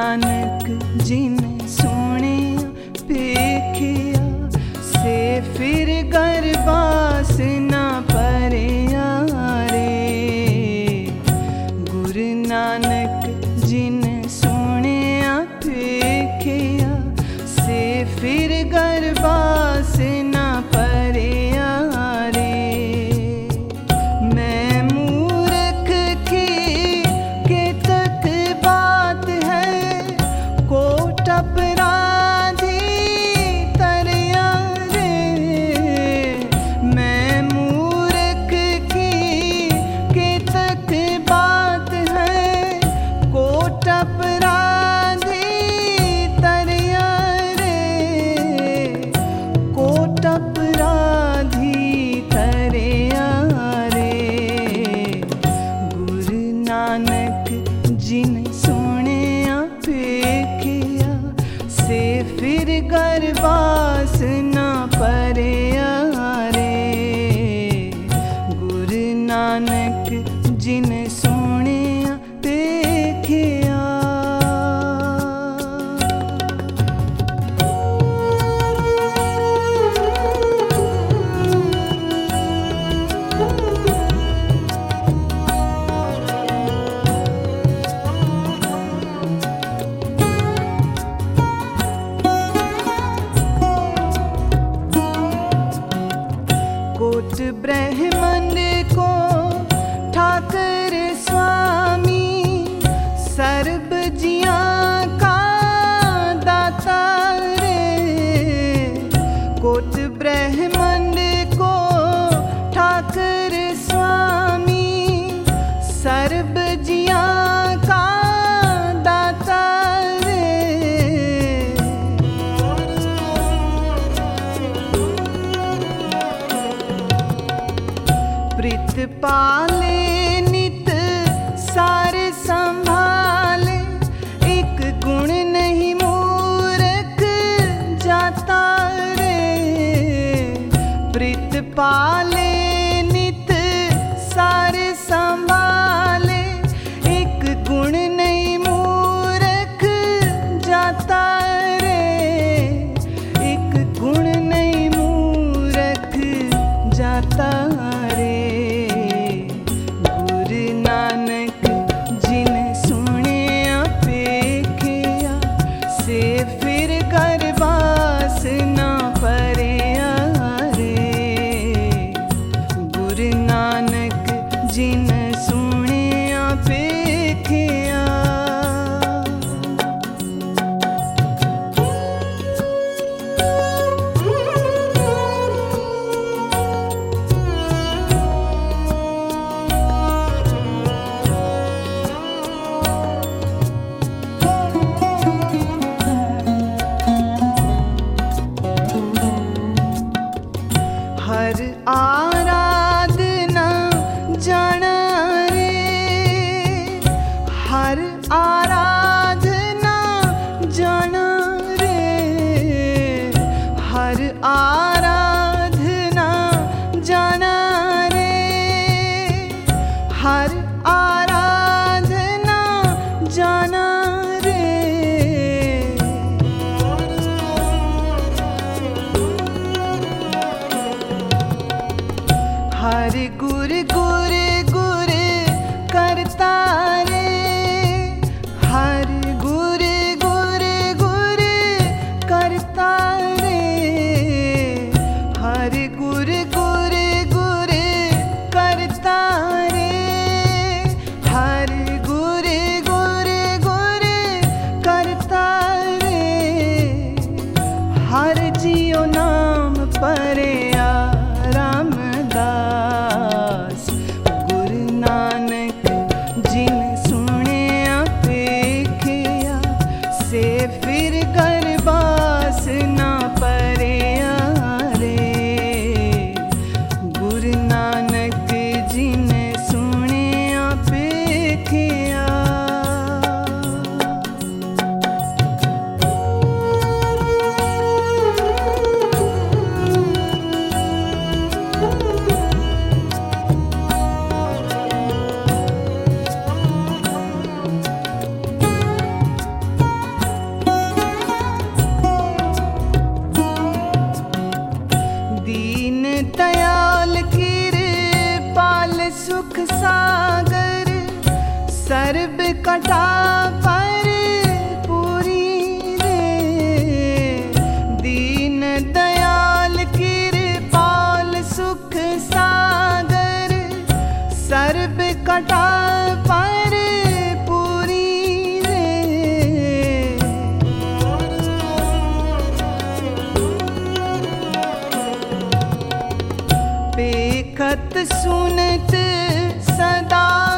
नानक जिन सुनिया पेखिया से फिर गरबास ना परिया रे। गुरु नानक जिन सुनिया पेखिया से फिर गरबास ना परिया रे। मैं मूर्ख की केतक बात है कोट अपराधी तरिया रे। मैं मूर्ख की केतक बात है कोट अपराधी तरिया रे। कोट अपराधी तरिया रे। गुरु नानक जिन सुनिया पेखिया से फिर गरबास ना परिया रे। गुरु नानक जिन सुनिया पेखिया। कोट ब्रह्मंड को ठाकर स्वामी सर्ब जियां का दाता रे। कोट ब्रह्मंड को ठाकर स्वामी सर्ब जियां का दाता रे। प्रीत पाले नित सारे संभाले एक गुण नहीं मूर्ख जाता रे। प्रीत पाले नित सारे संभाले एक गुण नहीं मूर्ख जाता रे। एक गुण नहीं मूर्ख जाता रे। गुरु नानक जिन सुनिया पेखिया से फिर गरबास ना परिया रे। गुरु नानक जिन सुनिया पेखिया। हर आराधना जाना रे। हर आराधना जाना रे। हर आराधना जाना रे। हर आराधना जाना रे। हर गुर गुर गुर करता रे। हर गुर गुर गुर करता रे। हर गुर गुर गुर करता रे। हर गुर गुर गुर करता रे। हर जियो नाम परे रामदास साडा पर पूरी रे। बेखत सुनत सदा